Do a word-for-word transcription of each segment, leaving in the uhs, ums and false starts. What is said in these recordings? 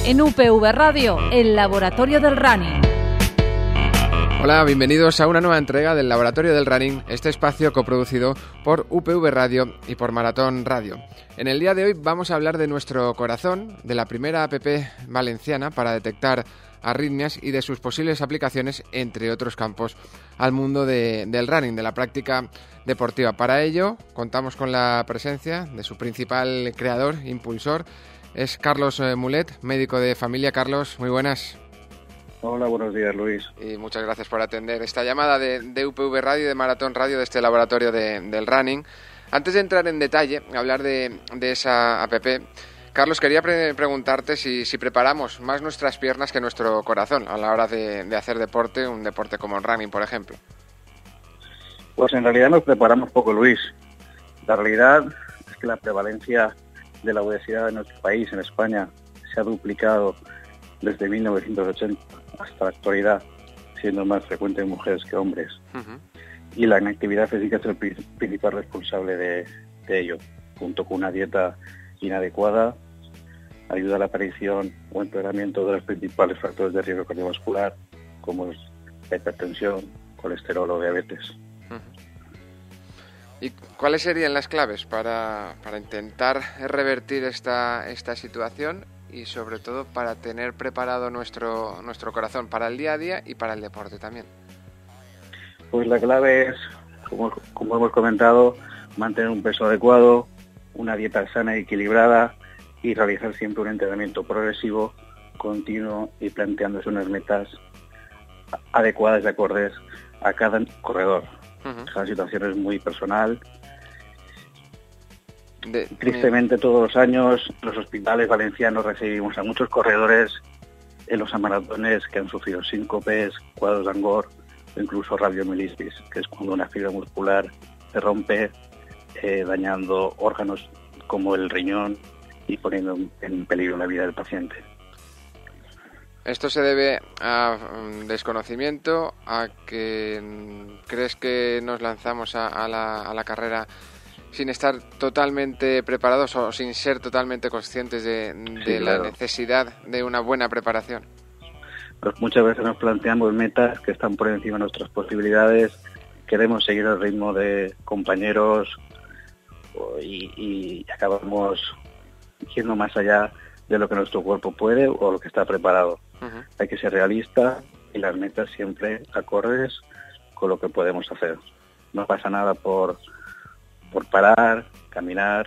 En U P V Radio, el Laboratorio del Running. Hola, bienvenidos a una nueva entrega del Laboratorio del Running, este espacio coproducido por U P V Radio y por Maratón Radio. En el día de hoy vamos a hablar de nuestro corazón, de la primera app valenciana para detectar arritmias y de sus posibles aplicaciones, entre otros campos, al mundo de, del running, de la práctica deportiva. Para ello, contamos con la presencia de su principal creador, impulsor, es Carlos Mulet, médico de familia. Carlos, muy buenas. Hola, buenos días, Luis. Y muchas gracias por atender esta llamada de, de U P V Radio y de Maratón Radio, de este laboratorio de, del running. Antes de entrar en detalle, hablar de, de esa app, Carlos, quería pre- preguntarte si, si preparamos más nuestras piernas que nuestro corazón a la hora de, de hacer deporte, un deporte como el running, por ejemplo. Pues en realidad nos preparamos poco, Luis. La realidad es que la prevalencia de la obesidad en nuestro país, en España, se ha duplicado desde mil novecientos ochenta hasta la actualidad, siendo más frecuente en mujeres que hombres. Uh-huh. Y la inactividad física es el principal responsable de, de ello, junto con una dieta inadecuada, ayuda a la aparición o empeoramiento de los principales factores de riesgo cardiovascular, como es la hipertensión, colesterol o diabetes. ¿Y cuáles serían las claves para, para intentar revertir esta, esta situación y sobre todo para tener preparado nuestro, nuestro corazón para el día a día y para el deporte también? Pues la clave es, como, como hemos comentado, mantener un peso adecuado, una dieta sana y equilibrada y realizar siempre un entrenamiento progresivo, continuo y planteándose unas metas adecuadas y acordes a cada corredor. Uh-huh. Cada situación es muy personal. De, Tristemente, todos los años en los hospitales valencianos recibimos a muchos corredores en los maratones que han sufrido síncopes, cuadros de angor o incluso radiomielitis, que es cuando una fibra muscular se rompe, eh, dañando órganos como el riñón y poniendo en peligro la vida del paciente. ¿Esto se debe a um, desconocimiento, a que crees que nos lanzamos a, a, la, a la carrera sin estar totalmente preparados o sin ser totalmente conscientes de, de sí, claro. la necesidad de una buena preparación? Pues muchas veces nos planteamos metas que están por encima de nuestras posibilidades, queremos seguir el ritmo de compañeros y, y acabamos yendo más allá de lo que nuestro cuerpo puede o lo que está preparado. Uh-huh. Hay que ser realista y las metas siempre acordes con lo que podemos hacer. No pasa nada por, por parar, caminar,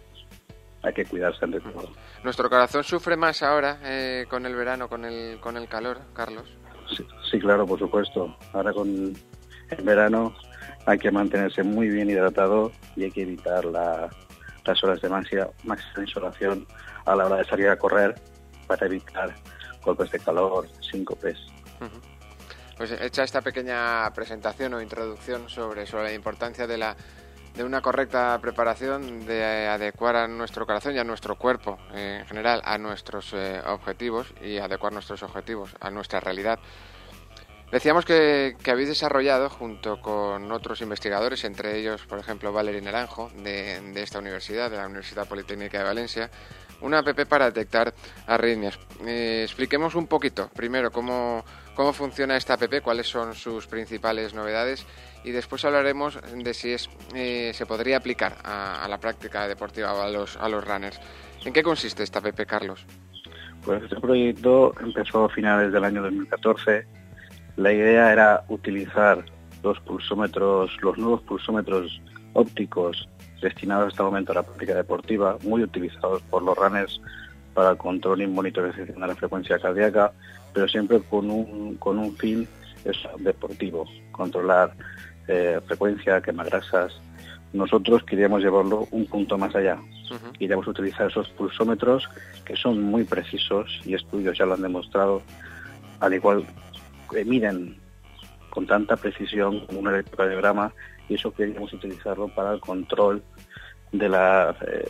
hay que cuidarse ante todo. ¿Nuestro corazón sufre más ahora eh, con el verano, con el, con el calor, Carlos? Sí, sí, claro, por supuesto. Ahora con el verano hay que mantenerse muy bien hidratado y hay que evitar la, las horas de máxima, máxima insolación a la hora de salir a correr para evitar golpes de calor, síncopes. Uh-huh. Pues hecha esta pequeña presentación o introducción sobre, sobre la importancia de la de una correcta preparación, de adecuar a nuestro corazón y a nuestro cuerpo eh, en general a nuestros eh, objetivos y adecuar nuestros objetivos a nuestra realidad. Decíamos que, que habéis desarrollado junto con otros investigadores, entre ellos, por ejemplo, Valery Naranjo, de, de esta universidad, de la Universidad Politécnica de Valencia, una app para detectar arritmias. Eh, expliquemos un poquito, primero, cómo, cómo funciona esta app, cuáles son sus principales novedades y después hablaremos de si es, eh, se podría aplicar a, a la práctica deportiva o a los, a los runners. ¿En qué consiste esta app, Carlos? Pues este proyecto empezó a finales del año dos mil catorce. La idea era utilizar los pulsómetros, los nuevos pulsómetros ópticos destinados hasta el momento a la práctica deportiva, muy utilizados por los runners para el control y monitorización de la frecuencia cardíaca, pero siempre con un, con un fin eso, deportivo, controlar eh, frecuencia, quemagrasas. Nosotros queríamos llevarlo un punto más allá. Uh-huh. Queríamos utilizar esos pulsómetros que son muy precisos y estudios ya lo han demostrado, al igual que miden con tanta precisión como un electrocardiograma, y eso queríamos utilizarlo para el control de la eh,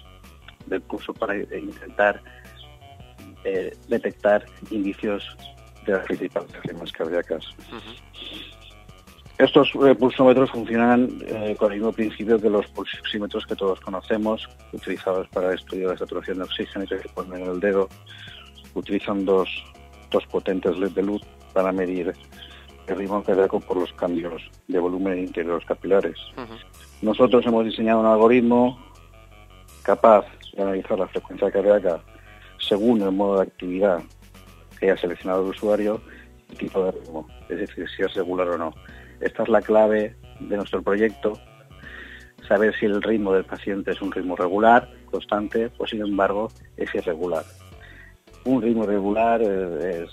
del pulso, para intentar eh, detectar indicios de las principales arritmias cardíacas. Uh-huh. Estos eh, pulsómetros funcionan eh, con el mismo principio que los pulsímetros que todos conocemos, utilizados para el estudio de saturación de oxígeno y que se ponen en el dedo. utilizan dos, dos potentes L E D de luz para medir el ritmo cardíaco por los cambios de volumen interior de los capilares. Uh-huh. Nosotros hemos diseñado un algoritmo capaz de analizar la frecuencia cardíaca según el modo de actividad que haya seleccionado el usuario y el tipo de ritmo, es decir, si es regular o no. Esta es la clave de nuestro proyecto, saber si el ritmo del paciente es un ritmo regular, constante, o sin embargo es irregular. Un ritmo regular es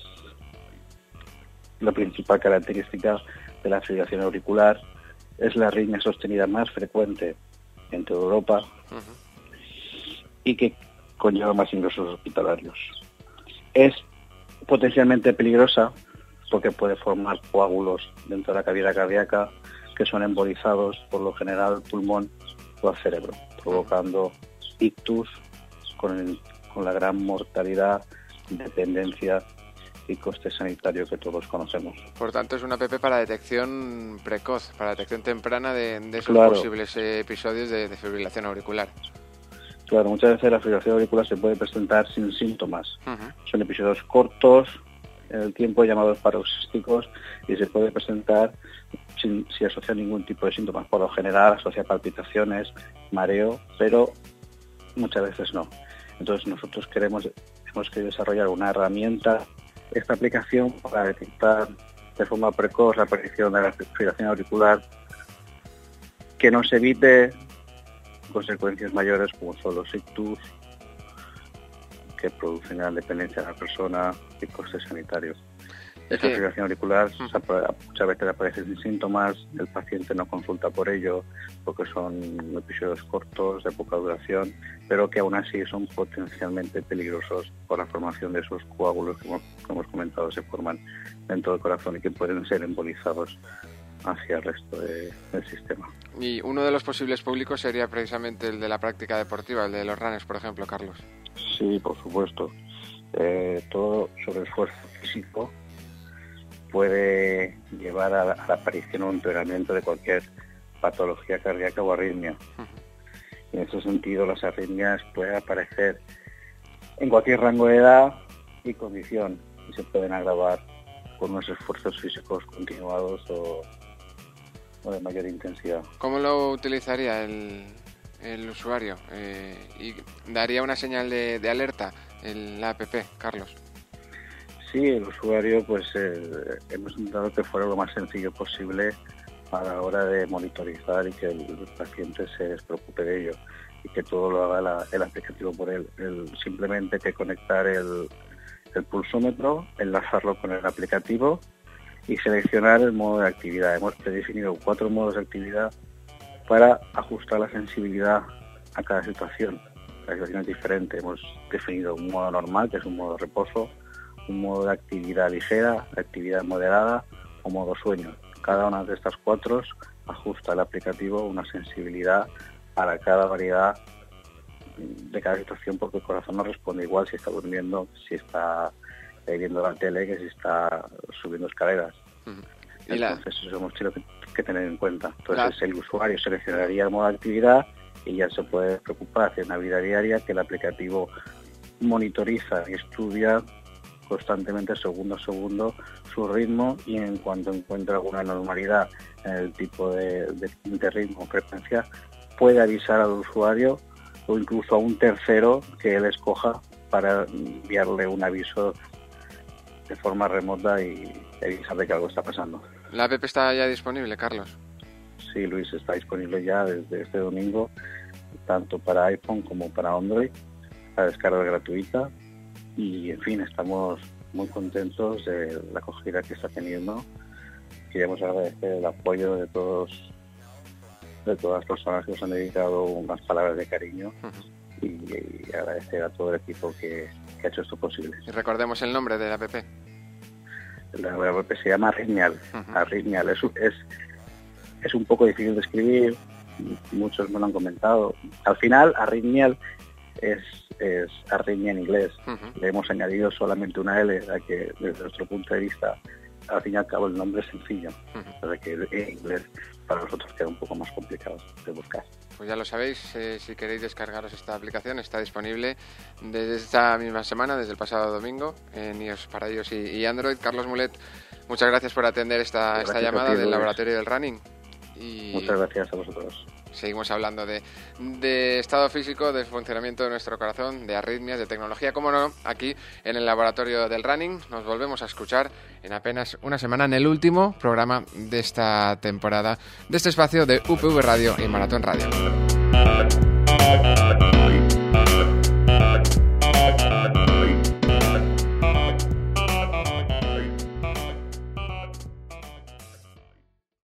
la principal característica de la fibrilación auricular, es la arritmia sostenida más frecuente en toda Europa uh-huh. y que conlleva más ingresos hospitalarios. Es potencialmente peligrosa porque puede formar coágulos dentro de la cavidad cardíaca que son embolizados por lo general al pulmón o al cerebro, provocando ictus con, el, con la gran mortalidad, dependencia y coste sanitario que todos conocemos. Por tanto, es una app para detección precoz, para detección temprana de, de esos claro. posibles eh, episodios de, de fibrilación auricular. Claro, muchas veces la fibrilación auricular se puede presentar sin síntomas. Uh-huh. Son episodios cortos en el tiempo, llamados paroxísticos, y se puede presentar sin, sin asociar ningún tipo de síntomas. Por lo general asocia palpitaciones, mareo, pero muchas veces no. Entonces nosotros queremos, hemos querido desarrollar una herramienta, esta aplicación, para detectar de forma precoz la aparición de la fibrilación auricular, que nos evite consecuencias mayores como son los ictus, que producen gran dependencia de la persona y costes sanitarios. Esta fibrilación auricular uh-huh. muchas veces aparece sin síntomas, el paciente no consulta por ello porque son episodios cortos, de poca duración, pero que aún así son potencialmente peligrosos por la formación de esos coágulos que hemos, que hemos comentado se forman dentro del corazón y que pueden ser embolizados hacia el resto de, del sistema. Y uno de los posibles públicos sería precisamente el de la práctica deportiva, el de los runners, por ejemplo, Carlos. Sí, por supuesto. Eh, todo sobre esfuerzo físico puede llevar a la, a la aparición o empeoramiento de cualquier patología cardíaca o arritmia. Uh-huh. En ese sentido, las arritmias pueden aparecer en cualquier rango de edad y condición y se pueden agravar con unos esfuerzos físicos continuados o, o de mayor intensidad. ¿Cómo lo utilizaría el, el usuario? Eh, ¿Y daría una señal de, de alerta en la app, Carlos? Sí, el usuario, pues eh, hemos intentado que fuera lo más sencillo posible a la hora de monitorizar y que el, el paciente se despreocupe de ello y que todo lo haga la, el aplicativo por él. El, simplemente que conectar el, el pulsómetro, enlazarlo con el aplicativo y seleccionar el modo de actividad. Hemos predefinido cuatro modos de actividad para ajustar la sensibilidad a cada situación. La situación es diferente. Hemos definido un modo normal, que es un modo de reposo, un modo de actividad ligera, actividad moderada o modo sueño. Cada una de estas cuatro ajusta al aplicativo una sensibilidad para cada variedad de cada situación, porque el corazón no responde igual si está durmiendo, si está eh, viendo la tele, que si está subiendo escaleras. Uh-huh. Entonces la... eso hemos tenido que, que tener en cuenta. Entonces la... el usuario seleccionaría el modo de actividad y ya se puede preocupar en la vida diaria que el aplicativo monitoriza y estudia constantemente, segundo a segundo, su ritmo, y en cuanto encuentra alguna anormalidad en el tipo de, de, de ritmo o frecuencia, puede avisar al usuario o incluso a un tercero que él escoja para enviarle un aviso de forma remota y avisar de que algo está pasando. ¿La app está ya disponible, Carlos? Sí, Luis, está disponible ya desde este domingo, tanto para iPhone como para Android, la descarga gratuita. Y, en fin, estamos muy contentos de la acogida que está teniendo. Queremos agradecer el apoyo de todos, de todas las personas que nos han dedicado unas palabras de cariño uh-huh. y, y agradecer a todo el equipo que, que ha hecho esto posible. Y recordemos el nombre de la app. La, la app se llama Arritmial. Uh-huh. Arritmial es, es, es un poco difícil de escribir, muchos me lo han comentado. Al final, Arritmial es, es arritmia en inglés. Uh-huh. Le hemos añadido solamente una L, a que desde nuestro punto de vista, al fin y al cabo, el nombre es sencillo. Uh-huh. O sea que en inglés para nosotros queda un poco más complicado de buscar. pues ya lo sabéis, eh, si queréis descargaros esta aplicación, está disponible desde esta misma semana, desde el pasado domingo, en iOS para iOS y, y Android. Carlos Mulet, muchas gracias por atender esta, esta llamada ti, del Laboratorio del Running. Y muchas gracias a vosotros. Seguimos hablando de, de estado físico, de funcionamiento de nuestro corazón, de arritmias, de tecnología, como no, aquí en el Laboratorio del Running. Nos volvemos a escuchar en apenas una semana, en el último programa de esta temporada, de este espacio de U P V Radio y Maratón Radio.